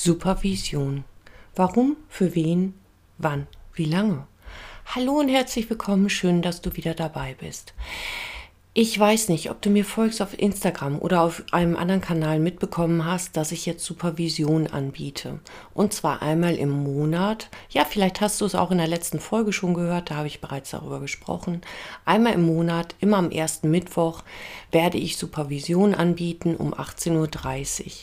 Supervision. Warum, für wen, wann, wie lange? Hallo und herzlich willkommen, schön, dass du wieder dabei bist. Ich weiß nicht, ob du mir folgst auf Instagram oder auf einem anderen Kanal mitbekommen hast, dass ich jetzt Supervision anbiete. Und zwar einmal im Monat. Ja, vielleicht hast du es auch in der letzten Folge schon gehört, da habe ich bereits darüber gesprochen. Einmal im Monat, immer am ersten Mittwoch, werde ich Supervision anbieten um 18:30 Uhr.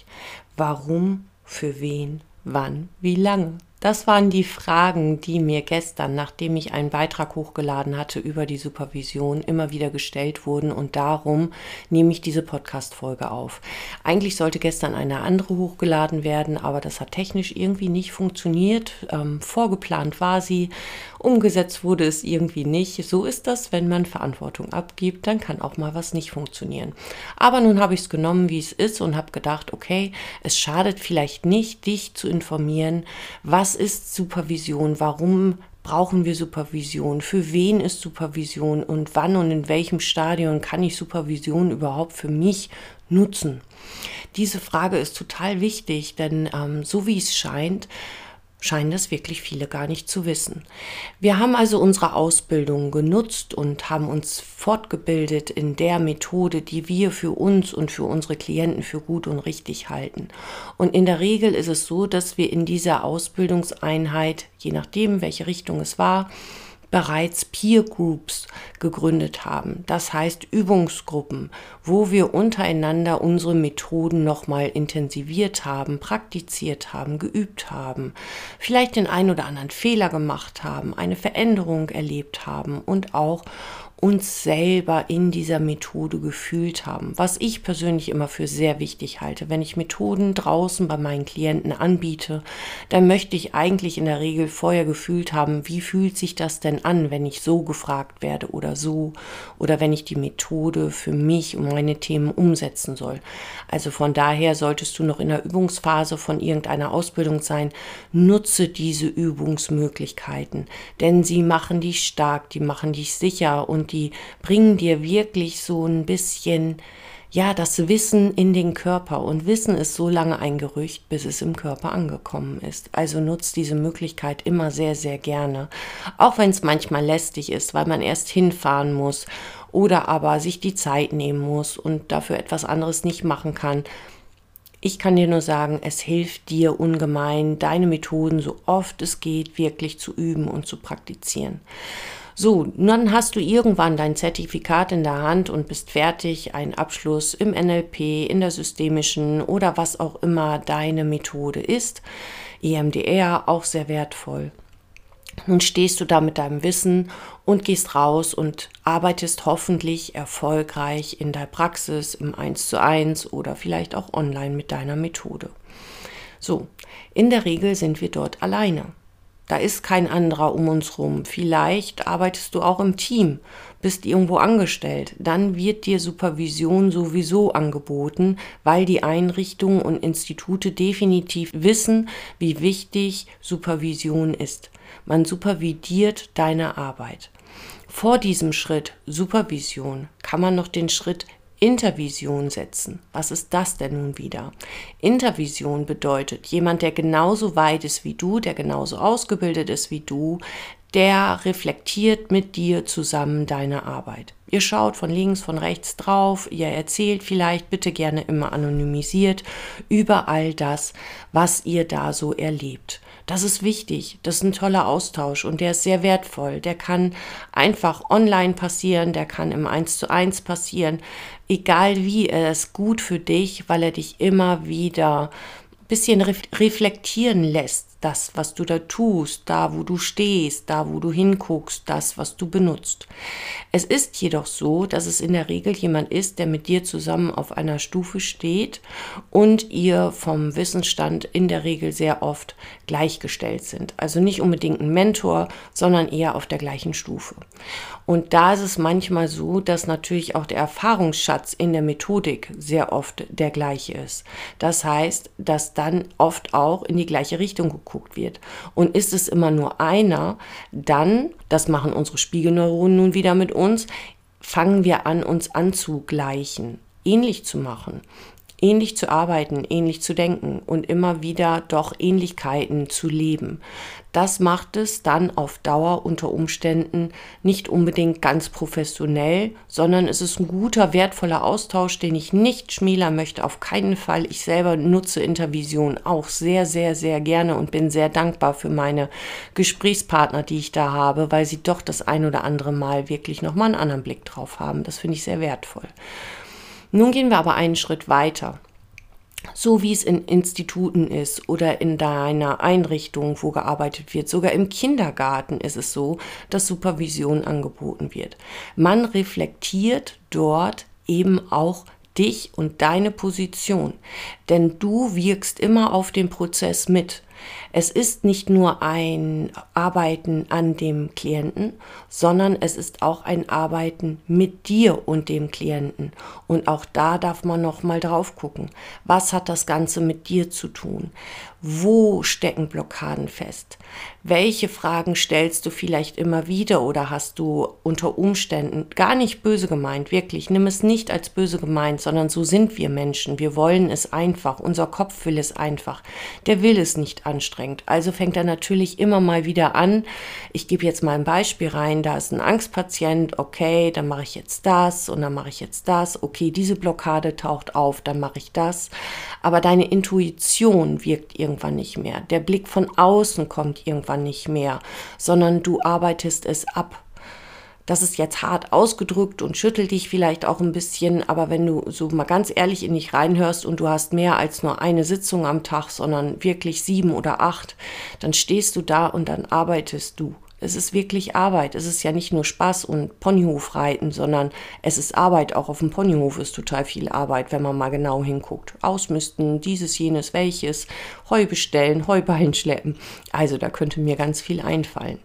Warum, für wen, wann, wie lange? Das waren die Fragen, die mir gestern, nachdem ich einen Beitrag hochgeladen hatte über die Supervision, immer wieder gestellt wurden, und darum nehme ich diese Podcast-Folge auf. Eigentlich sollte gestern eine andere hochgeladen werden, aber das hat technisch irgendwie nicht funktioniert. Vorgeplant war sie, umgesetzt wurde es irgendwie nicht. So ist das, wenn man Verantwortung abgibt, dann kann auch mal was nicht funktionieren. Aber nun habe ich es genommen, wie es ist, und habe gedacht, okay, es schadet vielleicht nicht, dich zu informieren, was ist Supervision, warum brauchen wir Supervision, für wen ist Supervision und wann und in welchem Stadium kann ich Supervision überhaupt für mich nutzen. Diese Frage ist total wichtig, denn so wie es scheinen das wirklich viele gar nicht zu wissen. Wir haben also unsere Ausbildung genutzt und haben uns fortgebildet in der Methode, die wir für uns und für unsere Klienten für gut und richtig halten. Und in der Regel ist es so, dass wir in dieser Ausbildungseinheit, je nachdem, welche Richtung es war, bereits Peer Groups gegründet haben. Das heißt Übungsgruppen, wo wir untereinander unsere Methoden nochmal intensiviert haben, praktiziert haben, geübt haben, vielleicht den einen oder anderen Fehler gemacht haben, eine Veränderung erlebt haben und auch uns selber in dieser Methode gefühlt haben, was ich persönlich immer für sehr wichtig halte. Wenn ich Methoden draußen bei meinen Klienten anbiete, dann möchte ich eigentlich in der Regel vorher gefühlt haben, wie fühlt sich das denn an, wenn ich so gefragt werde oder so, oder wenn ich die Methode für mich und meine Themen umsetzen soll. Also von daher solltest du noch in der Übungsphase von irgendeiner Ausbildung sein, nutze diese Übungsmöglichkeiten, denn sie machen dich stark, die machen dich sicher und die bringen dir wirklich so ein bisschen, ja, das Wissen in den Körper. Und Wissen ist so lange ein Gerücht, bis es im Körper angekommen ist. Also nutzt diese Möglichkeit immer sehr, sehr gerne. Auch wenn es manchmal lästig ist, weil man erst hinfahren muss oder aber sich die Zeit nehmen muss und dafür etwas anderes nicht machen kann. Ich kann dir nur sagen, es hilft dir ungemein, deine Methoden so oft es geht wirklich zu üben und zu praktizieren. So, dann hast du irgendwann dein Zertifikat in der Hand und bist fertig, einen Abschluss im NLP, in der systemischen oder was auch immer deine Methode ist. EMDR, auch sehr wertvoll. Nun stehst du da mit deinem Wissen und gehst raus und arbeitest hoffentlich erfolgreich in der Praxis, im 1:1 oder vielleicht auch online mit deiner Methode. So, in der Regel sind wir dort alleine. Da ist kein anderer um uns rum. Vielleicht arbeitest du auch im Team, bist irgendwo angestellt. Dann wird dir Supervision sowieso angeboten, weil die Einrichtungen und Institute definitiv wissen, wie wichtig Supervision ist. Man supervidiert deine Arbeit. Vor diesem Schritt Supervision kann man noch den Schritt Intervision setzen. Was ist das denn nun wieder? Intervision bedeutet, jemand, der genauso weit ist wie du, der genauso ausgebildet ist wie du, der reflektiert mit dir zusammen deine Arbeit. Ihr schaut von links, von rechts drauf, ihr erzählt vielleicht, bitte gerne immer anonymisiert, über all das, was ihr da so erlebt. Das ist wichtig, das ist ein toller Austausch und der ist sehr wertvoll. Der kann einfach online passieren, der kann im 1:1 passieren, egal wie, er ist gut für dich, weil er dich immer wieder ein bisschen reflektieren lässt. Das, was du da tust, da, wo du stehst, da, wo du hinguckst, das, was du benutzt. Es ist jedoch so, dass es in der Regel jemand ist, der mit dir zusammen auf einer Stufe steht und ihr vom Wissensstand in der Regel sehr oft gleichgestellt sind. Also nicht unbedingt ein Mentor, sondern eher auf der gleichen Stufe. Und da ist es manchmal so, dass natürlich auch der Erfahrungsschatz in der Methodik sehr oft der gleiche ist. Das heißt, dass dann oft auch in die gleiche Richtung geguckt wird. Und ist es immer nur einer, dann, das machen unsere Spiegelneuronen nun wieder mit uns, fangen wir an, uns anzugleichen, ähnlich zu machen. ähnlich zu arbeiten, ähnlich zu denken und immer wieder doch Ähnlichkeiten zu leben. Das macht es dann auf Dauer unter Umständen nicht unbedingt ganz professionell, sondern es ist ein guter, wertvoller Austausch, den ich nicht schmälern möchte, auf keinen Fall. Ich selber nutze Intervision auch sehr, sehr, sehr gerne und bin sehr dankbar für meine Gesprächspartner, die ich da habe, weil sie doch das ein oder andere Mal wirklich nochmal einen anderen Blick drauf haben. Das finde ich sehr wertvoll. Nun gehen wir aber einen Schritt weiter. So wie es in Instituten ist oder in deiner Einrichtung, wo gearbeitet wird, sogar im Kindergarten ist es so, dass Supervision angeboten wird. Man reflektiert dort eben auch dich und deine Position, denn du wirkst immer auf den Prozess mit. Es ist nicht nur ein Arbeiten an dem Klienten, sondern es ist auch ein Arbeiten mit dir und dem Klienten. Und auch da darf man noch mal drauf gucken. Was hat das Ganze mit dir zu tun? Wo stecken Blockaden fest? Welche Fragen stellst du vielleicht immer wieder oder hast du unter Umständen gar nicht böse gemeint, wirklich, nimm es nicht als böse gemeint, sondern so sind wir Menschen. Wir wollen es einfach, unser Kopf will es einfach, der will es nicht anstrengend. Also fängt er natürlich immer mal wieder an, ich gebe jetzt mal ein Beispiel rein, da ist ein Angstpatient, okay, dann mache ich jetzt das und dann mache ich jetzt das, okay, diese Blockade taucht auf, dann mache ich das, aber deine Intuition wirkt irgendwann nicht mehr, der Blick von außen kommt irgendwann nicht mehr, sondern du arbeitest es ab. Das ist jetzt hart ausgedrückt und schüttelt dich vielleicht auch ein bisschen, aber wenn du so mal ganz ehrlich in dich reinhörst und du hast mehr als nur eine Sitzung am Tag, sondern wirklich 7 oder 8, dann stehst du da und dann arbeitest du. Es ist wirklich Arbeit. Es ist ja nicht nur Spaß und Ponyhof reiten, sondern es ist Arbeit. Auch auf dem Ponyhof ist total viel Arbeit, wenn man mal genau hinguckt. Ausmisten, dieses, jenes, welches, Heu bestellen, Heuballen schleppen. Also da könnte mir ganz viel einfallen.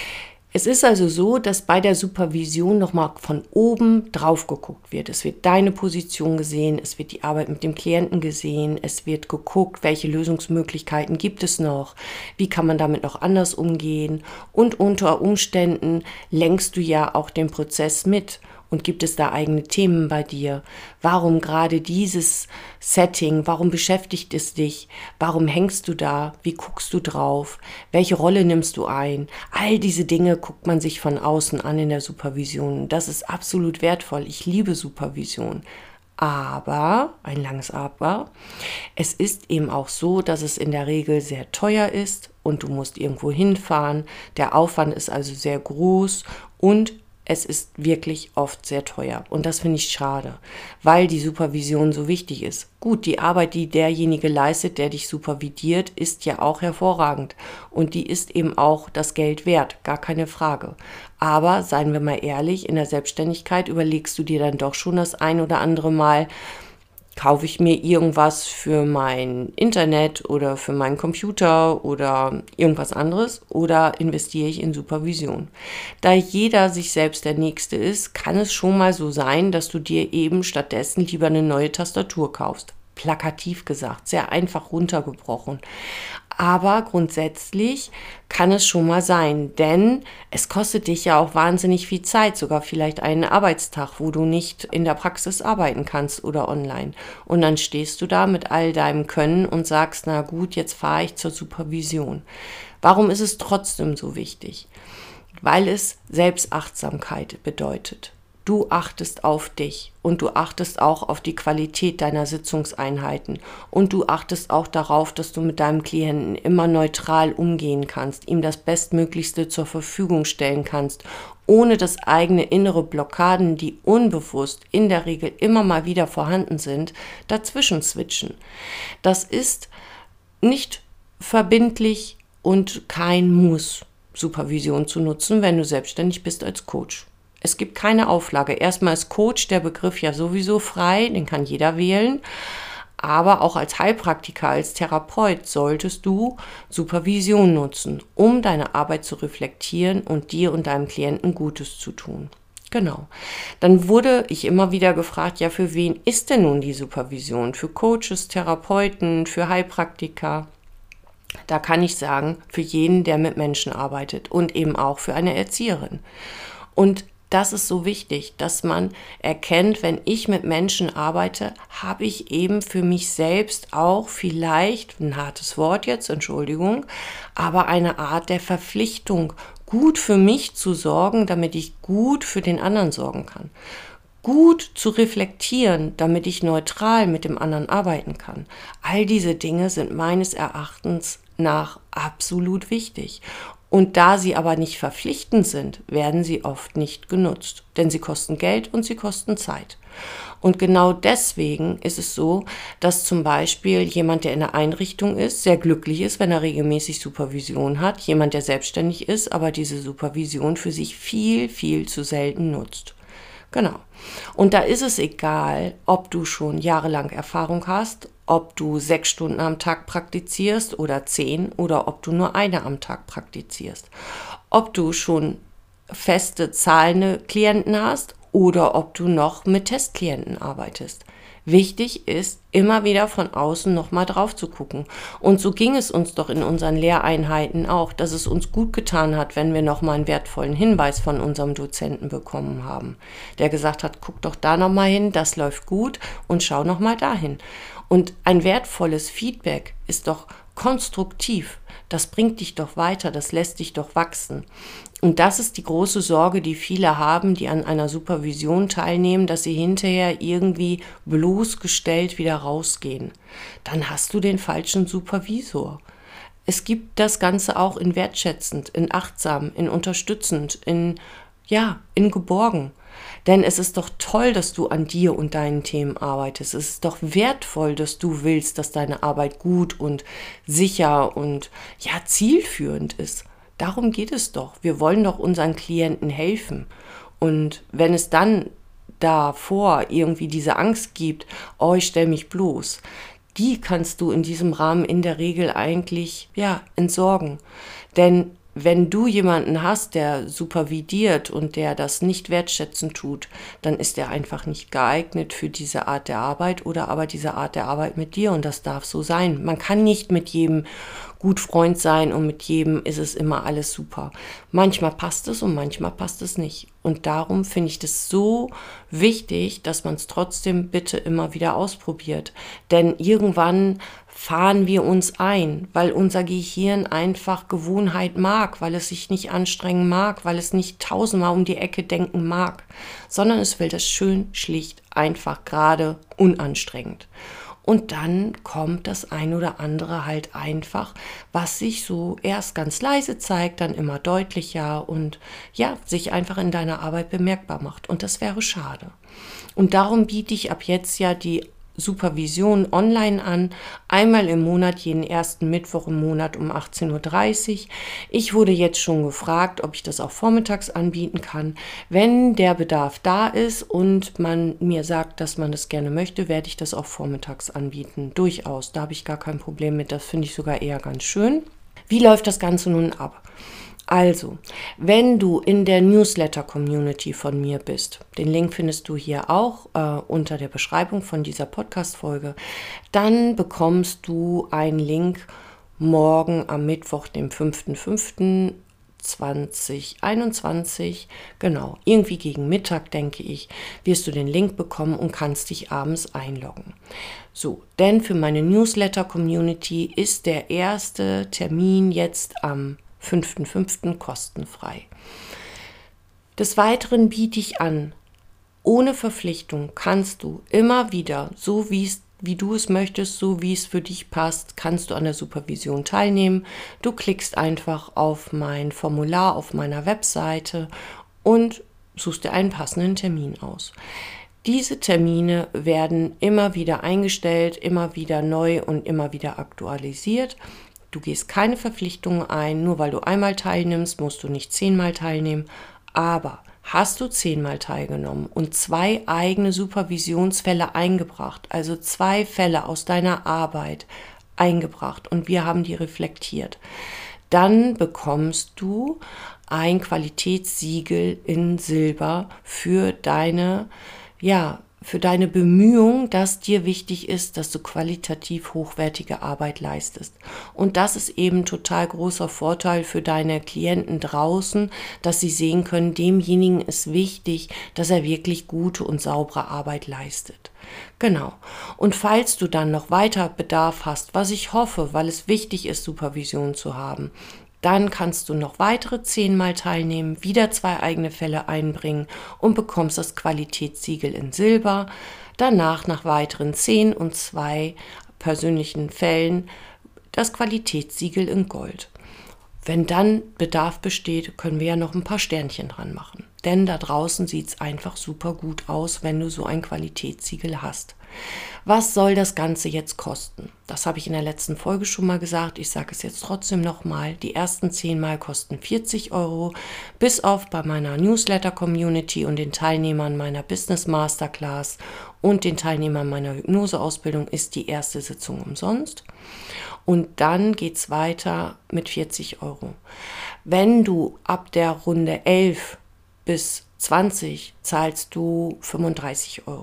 Es ist also so, dass bei der Supervision nochmal von oben drauf geguckt wird. Es wird deine Position gesehen, es wird die Arbeit mit dem Klienten gesehen, es wird geguckt, welche Lösungsmöglichkeiten gibt es noch, wie kann man damit noch anders umgehen und unter Umständen lenkst du ja auch den Prozess mit. Und gibt es da eigene Themen bei dir? Warum gerade dieses Setting? Warum beschäftigt es dich? Warum hängst du da? Wie guckst du drauf? Welche Rolle nimmst du ein? All diese Dinge guckt man sich von außen an in der Supervision. Das ist absolut wertvoll. Ich liebe Supervision. Aber, ein langes Aber, es ist eben auch so, dass es in der Regel sehr teuer ist und du musst irgendwo hinfahren. Der Aufwand ist also sehr groß und es ist wirklich oft sehr teuer und das finde ich schade, weil die Supervision so wichtig ist. Gut, die Arbeit, die derjenige leistet, der dich supervidiert, ist ja auch hervorragend und die ist eben auch das Geld wert, gar keine Frage. Aber seien wir mal ehrlich, in der Selbstständigkeit überlegst du dir dann doch schon das ein oder andere Mal, kaufe ich mir irgendwas für mein Internet oder für meinen Computer oder irgendwas anderes oder investiere ich in Supervision? Da jeder sich selbst der Nächste ist, kann es schon mal so sein, dass du dir eben stattdessen lieber eine neue Tastatur kaufst. Plakativ gesagt, sehr einfach runtergebrochen. Aber grundsätzlich kann es schon mal sein, denn es kostet dich ja auch wahnsinnig viel Zeit, sogar vielleicht einen Arbeitstag, wo du nicht in der Praxis arbeiten kannst oder online. Und dann stehst du da mit all deinem Können und sagst, na gut, jetzt fahre ich zur Supervision. Warum ist es trotzdem so wichtig? Weil es Selbstachtsamkeit bedeutet. Du achtest auf dich und du achtest auch auf die Qualität deiner Sitzungseinheiten und du achtest auch darauf, dass du mit deinem Klienten immer neutral umgehen kannst, ihm das Bestmöglichste zur Verfügung stellen kannst, ohne dass eigene innere Blockaden, die unbewusst in der Regel immer mal wieder vorhanden sind, dazwischen switchen. Das ist nicht verbindlich und kein Muss, Supervision zu nutzen, wenn du selbstständig bist als Coach. Es gibt keine Auflage. Erstmal ist Coach der Begriff ja sowieso frei, den kann jeder wählen. Aber auch als Heilpraktiker, als Therapeut solltest du Supervision nutzen, um deine Arbeit zu reflektieren und dir und deinem Klienten Gutes zu tun. Genau. Dann wurde ich immer wieder gefragt, ja, für wen ist denn nun die Supervision? Für Coaches, Therapeuten, für Heilpraktiker? Da kann ich sagen, für jeden, der mit Menschen arbeitet und eben auch für eine Erzieherin. Und Das ist so wichtig, dass man erkennt, wenn ich mit Menschen arbeite, habe ich eben für mich selbst auch vielleicht, ein hartes Wort jetzt, Entschuldigung, aber eine Art der Verpflichtung, gut für mich zu sorgen, damit ich gut für den anderen sorgen kann. Gut zu reflektieren, damit ich neutral mit dem anderen arbeiten kann. All diese Dinge sind meines Erachtens nach absolut wichtig. Und da sie aber nicht verpflichtend sind, werden sie oft nicht genutzt. Denn sie kosten Geld und sie kosten Zeit. Und genau deswegen ist es so, dass zum Beispiel jemand, der in einer Einrichtung ist, sehr glücklich ist, wenn er regelmäßig Supervision hat. Jemand, der selbstständig ist, aber diese Supervision für sich viel, viel zu selten nutzt. Genau. Und da ist es egal, ob du schon jahrelang Erfahrung hast, ob du 6 Stunden am Tag praktizierst oder 10 oder ob du nur eine am Tag praktizierst. Ob du schon feste zahlende Klienten hast oder ob du noch mit Testklienten arbeitest. Wichtig ist, immer wieder von außen nochmal drauf zu gucken. Und so ging es uns doch in unseren Lehreinheiten auch, dass es uns gut getan hat, wenn wir nochmal einen wertvollen Hinweis von unserem Dozenten bekommen haben, der gesagt hat, guck doch da nochmal hin, das läuft gut und schau nochmal dahin. Und ein wertvolles Feedback ist doch konstruktiv. Das bringt dich doch weiter, das lässt dich doch wachsen. Und das ist die große Sorge, die viele haben, die an einer Supervision teilnehmen, dass sie hinterher irgendwie bloßgestellt wieder rausgehen. Dann hast du den falschen Supervisor. Es gibt das Ganze auch in wertschätzend, in achtsam, in unterstützend, in geborgen. Denn es ist doch toll, dass du an dir und deinen Themen arbeitest. Es ist doch wertvoll, dass du willst, dass deine Arbeit gut und sicher und zielführend ist. Darum geht es doch. Wir wollen doch unseren Klienten helfen. Und wenn es dann davor irgendwie diese Angst gibt, oh, ich stelle mich bloß, die kannst du in diesem Rahmen in der Regel eigentlich entsorgen. Denn wenn du jemanden hast, der supervidiert und der das nicht wertschätzend tut, dann ist er einfach nicht geeignet für diese Art der Arbeit oder aber diese Art der Arbeit mit dir und das darf so sein. Man kann nicht mit jedem gut Freund sein und mit jedem ist es immer alles super. Manchmal passt es und manchmal passt es nicht. Und darum finde ich das so wichtig, dass man es trotzdem bitte immer wieder ausprobiert. Denn irgendwann fahren wir uns ein, weil unser Gehirn einfach Gewohnheit mag, weil es sich nicht anstrengen mag, weil es nicht tausendmal um die Ecke denken mag, sondern es will das schön, schlicht, einfach, gerade, unanstrengend. Und dann kommt das ein oder andere halt einfach, was sich so erst ganz leise zeigt, dann immer deutlicher und sich einfach in deiner Arbeit bemerkbar macht. Und das wäre schade. Und darum biete ich ab jetzt die Supervision online an, einmal im Monat, jeden ersten Mittwoch im Monat um 18:30 Uhr. Ich wurde jetzt schon gefragt, ob ich das auch vormittags anbieten kann. Wenn der Bedarf da ist und man mir sagt, dass man das gerne möchte, werde ich das auch vormittags anbieten. Durchaus, da habe ich gar kein Problem mit, das finde ich sogar eher ganz schön. Wie läuft das Ganze nun ab? Also, wenn du in der Newsletter-Community von mir bist, den Link findest du hier auch unter der Beschreibung von dieser Podcast-Folge, dann bekommst du einen Link morgen am Mittwoch, dem 5.5.2021, genau, irgendwie gegen Mittag, denke ich, wirst du den Link bekommen und kannst dich abends einloggen. So, denn für meine Newsletter-Community ist der erste Termin jetzt am 5.5. kostenfrei. Des Weiteren biete ich an, ohne Verpflichtung kannst du immer wieder, so wie du es möchtest, so wie es für dich passt, kannst du an der Supervision teilnehmen. Du klickst einfach auf mein Formular auf meiner Webseite und suchst dir einen passenden Termin aus. Diese Termine werden immer wieder eingestellt, immer wieder neu und immer wieder aktualisiert. Du gehst keine Verpflichtungen ein, nur weil du einmal teilnimmst, musst du nicht 10-mal teilnehmen. Aber hast du 10-mal teilgenommen und 2 eigene Supervisionsfälle eingebracht, also 2 Fälle aus deiner Arbeit eingebracht und wir haben die reflektiert, dann bekommst du ein Qualitätssiegel in Silber für deine für deine Bemühung, dass dir wichtig ist, dass du qualitativ hochwertige Arbeit leistest. Und das ist eben total großer Vorteil für deine Klienten draußen, dass sie sehen können, demjenigen ist wichtig, dass er wirklich gute und saubere Arbeit leistet. Genau. Und falls du dann noch weiter Bedarf hast, was ich hoffe, weil es wichtig ist, Supervision zu haben, dann kannst du noch weitere 10 Mal teilnehmen, wieder 2 eigene Fälle einbringen und bekommst das Qualitätssiegel in Silber. Danach nach weiteren 10 und 2 persönlichen Fällen das Qualitätssiegel in Gold. Wenn dann Bedarf besteht, können wir ja noch ein paar Sternchen dran machen. Denn da draußen sieht es einfach super gut aus, wenn du so ein Qualitätssiegel hast. Was soll das Ganze jetzt kosten? Das habe ich in der letzten Folge schon mal gesagt. Ich sage es jetzt trotzdem nochmal. Die ersten 10 Mal kosten 40 €. Bis auf bei meiner Newsletter-Community und den Teilnehmern meiner Business Masterclass und den Teilnehmern meiner Hypnoseausbildung ist die erste Sitzung umsonst. Und dann geht es weiter mit 40 €. Wenn du ab der Runde 11 bis 20 zahlst du 35 €.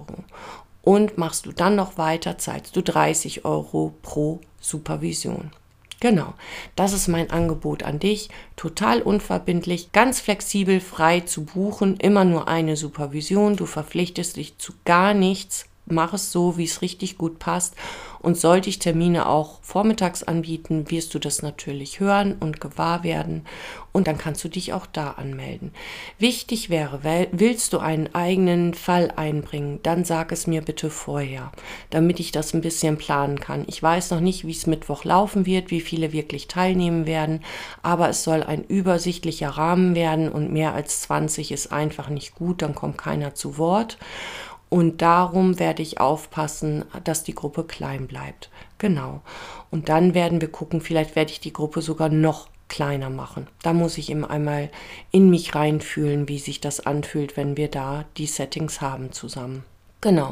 Und machst du dann noch weiter, zahlst du 30 € pro Supervision. Genau, das ist mein Angebot an dich. Total unverbindlich, ganz flexibel, frei zu buchen, immer nur eine Supervision. Du verpflichtest dich zu gar nichts. Mach es so, wie es richtig gut passt. Und sollte ich Termine auch vormittags anbieten, wirst du das natürlich hören und gewahr werden. Und dann kannst du dich auch da anmelden. Wichtig wäre, willst du einen eigenen Fall einbringen, dann sag es mir bitte vorher, damit ich das ein bisschen planen kann. Ich weiß noch nicht, wie es Mittwoch laufen wird, wie viele wirklich teilnehmen werden, aber es soll ein übersichtlicher Rahmen werden und mehr als 20 ist einfach nicht gut, dann kommt keiner zu Wort. Und darum werde ich aufpassen, dass die Gruppe klein bleibt. Genau. Und dann werden wir gucken, vielleicht werde ich die Gruppe sogar noch kleiner machen. Da muss ich eben einmal in mich reinfühlen, wie sich das anfühlt, wenn wir da die Settings haben zusammen. Genau.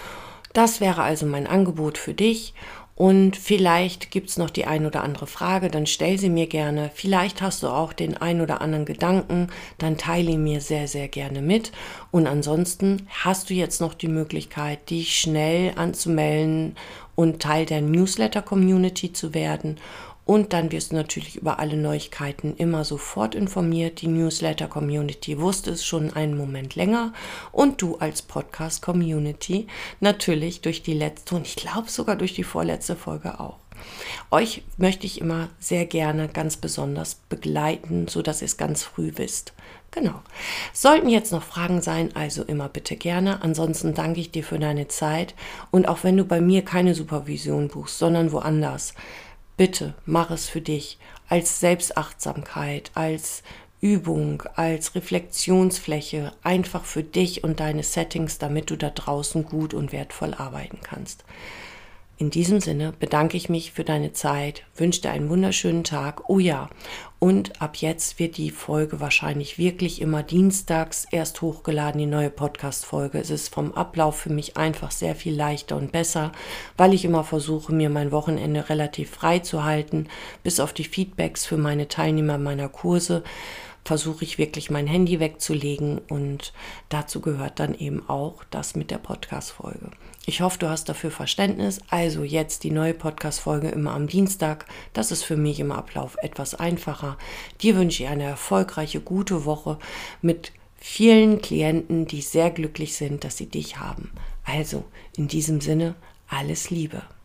Das wäre also mein Angebot für dich. Und vielleicht gibt es noch die ein oder andere Frage, dann stell sie mir gerne. Vielleicht hast du auch den ein oder anderen Gedanken, dann teile ihn mir sehr, sehr gerne mit. Und ansonsten hast du jetzt noch die Möglichkeit, dich schnell anzumelden und Teil der Newsletter-Community zu werden. Und dann wirst du natürlich über alle Neuigkeiten immer sofort informiert. Die Newsletter-Community wusste es schon einen Moment länger. Und du als Podcast-Community natürlich durch die letzte und ich glaube sogar durch die vorletzte Folge auch. Euch möchte ich immer sehr gerne ganz besonders begleiten, sodass ihr es ganz früh wisst. Genau. Sollten jetzt noch Fragen sein, also immer bitte gerne. Ansonsten danke ich dir für deine Zeit. Und auch wenn du bei mir keine Supervision buchst, sondern woanders, bitte mach es für dich als Selbstachtsamkeit, als Übung, als Reflexionsfläche, einfach für dich und deine Settings, damit du da draußen gut und wertvoll arbeiten kannst. In diesem Sinne bedanke ich mich für deine Zeit, wünsche dir einen wunderschönen Tag. Oh ja, und ab jetzt wird die Folge wahrscheinlich wirklich immer dienstags erst hochgeladen, die neue Podcast-Folge. Es ist vom Ablauf für mich einfach sehr viel leichter und besser, weil ich immer versuche, mir mein Wochenende relativ frei zu halten. Bis auf die Feedbacks für meine Teilnehmer meiner Kurse versuche ich wirklich mein Handy wegzulegen und dazu gehört dann eben auch das mit der Podcast-Folge. Ich hoffe, du hast dafür Verständnis. Also jetzt die neue Podcast-Folge immer am Dienstag. Das ist für mich im Ablauf etwas einfacher. Dir wünsche ich eine erfolgreiche, gute Woche mit vielen Klienten, die sehr glücklich sind, dass sie dich haben. Also in diesem Sinne, alles Liebe.